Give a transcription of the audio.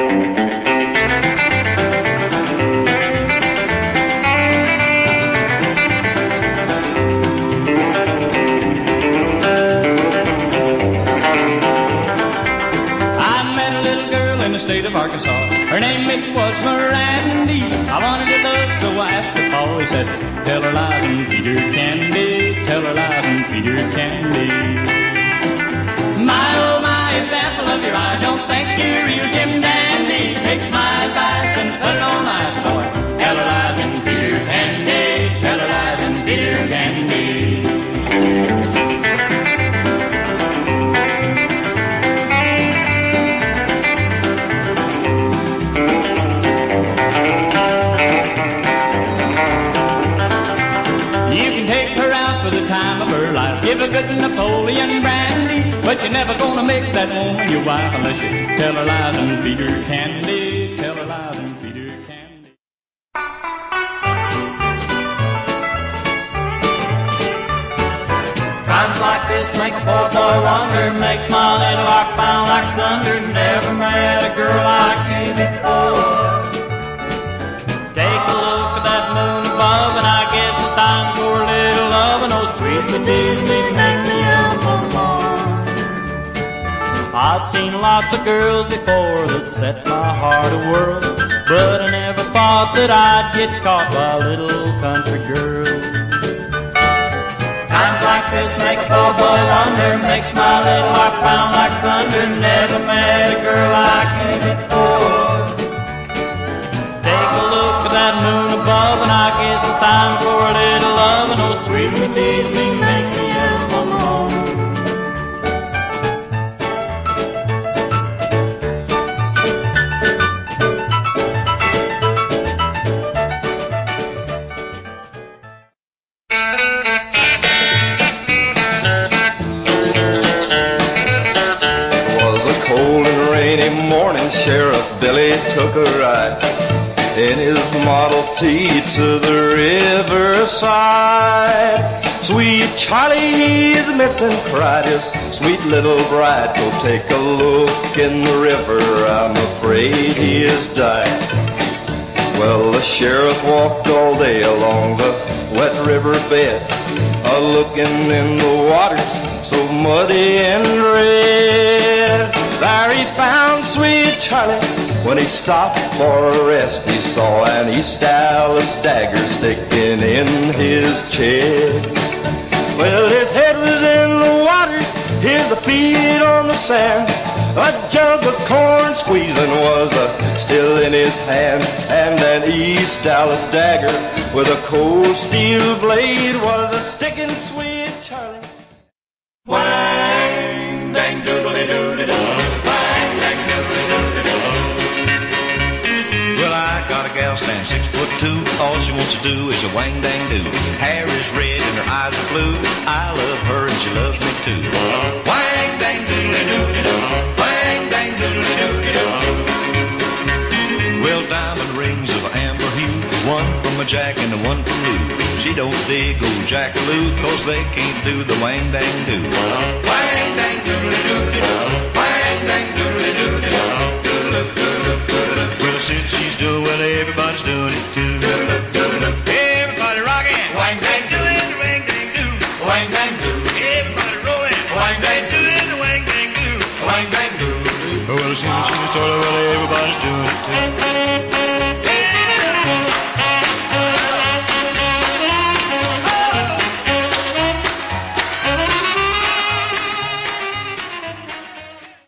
State of Arkansas. Her name it was Mirandy. I wanted her love, so I asked her Paul. He said, tell her lies and feed her candy. Tell her lies and feed her candy. My oh my, it's the apple of your eye. Don't think you're real Jim Dandy. Take my advice and put it on ice, boy. Tell her lies and feed her candy. Tell her lies and feed her candy. Give a good Napoleon brandy, but you're never gonna make that woman your wife unless you tell her lies and feed her candy. Tell her lies and feed her candy. Times like this make a poor boy wonder, makes my little heart pound like thunder. Never met a girl like you before. Take a look at that moon above, and I guess it's time for a little love, and oh, squeeze me, tease me, make me up for more. I've seen lots of girls before that set my heart a-whirl, but I never thought that I'd get caught by a little country girl. Times like this make a poor boy wonder, makes my little heart pound like thunder. Never met a girl like you before. Take a look at that moon above, and I guess it's time for a little love, and oh, squeeze me, tease me, make me up for more. It was a cold and rainy morning, Sheriff Billy took a ride in his Model T to the riverside. Sweet Charlie, he's missing, cried his sweet little bride. So take a look in the river, I'm afraid he has died. Well, the sheriff walked all day along the wet river bed, a-looking in the waters so muddy and red. There he found sweet Charlie. When he stopped for a rest, he saw an East Dallas dagger sticking in his chest. Well, his head was in the water, his feet on the sand. A jug of corn squeezing was still in his hand, and an East Dallas dagger with a cold steel blade was a sticking sweet Charlie. Wang, dang, doodly doodly doo. Wang, dang, doodly doodly doo. Well, I got a gal standing 6'2". All she wants to do is a wang dang do. Hair is red and her eyes are blue. I love her and she loves me too. Wang dang doodly doodly doo. Wang dang doodly doodly doo. Well, diamond rings of amber hue, one from a Jack and one from Lou. She don't dig old Jackaloo, 'cause they can't do the wang dang do. Wang dang doodly doodly doo. Wang dang doodly doodly doo. Well, since she's doing well, everybody's doing it too. Everybody rocking. Wang dang doing the wang dang do. Wang dang do. Everybody rolling. Wang dang doing the wang dang do. Wang dang do. Well, since she's doing well, everybody's doing it too.